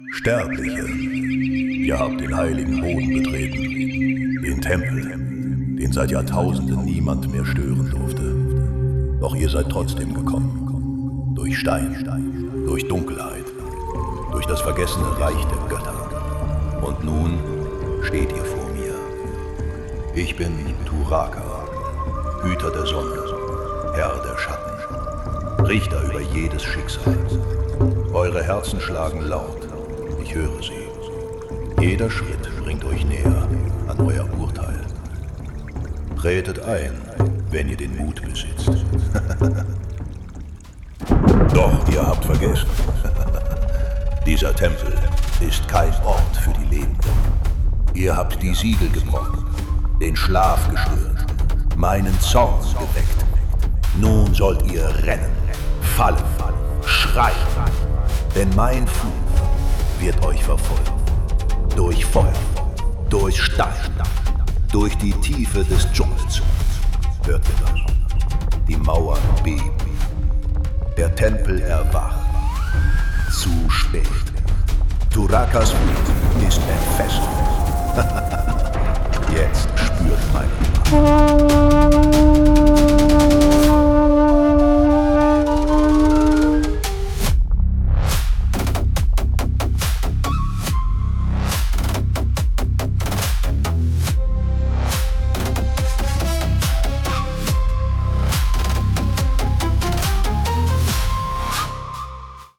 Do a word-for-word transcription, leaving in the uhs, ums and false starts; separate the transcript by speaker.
Speaker 1: Sterbliche, ihr habt den heiligen Boden betreten, den Tempel, den seit Jahrtausenden niemand mehr stören durfte. Doch ihr seid trotzdem gekommen, durch Stein, durch Dunkelheit, durch das vergessene Reich der Götter. Und nun steht ihr vor mir. Ich bin Turaka, Hüter der Sonne, Herr der Schatten, Richter über jedes Schicksal. Eure Herzen schlagen laut, ich höre sie. Jeder Schritt bringt euch näher an euer Urteil. Tretet ein, wenn ihr den Mut besitzt. Doch ihr habt vergessen, dieser Tempel ist kein Ort für die Lebenden. Ihr habt die Siegel gebrochen, den Schlaf gestört, meinen Zorn geweckt. Nun sollt ihr rennen, fallen, schreien, denn mein Fluch wird euch verfolgen. Durch Feuer, durch Stein, durch die Tiefe des Dschungels. Hört ihr das? Die Mauern beben. Der Tempel erwacht. Zu spät. Turakas Wut ist entfesselt. Jetzt spürt meine Macht.